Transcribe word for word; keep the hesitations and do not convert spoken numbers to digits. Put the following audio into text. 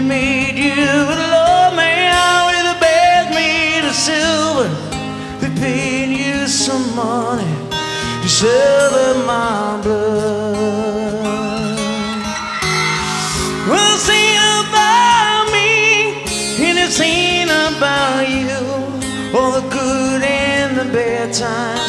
made you a lawman with a bed made of silver. They paid you some money to sell my blood. Well, this ain't about me, and this ain't about you, all the good and the bad times